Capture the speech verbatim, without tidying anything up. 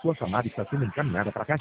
Sua chamada está sendo encaminhada para a caixa.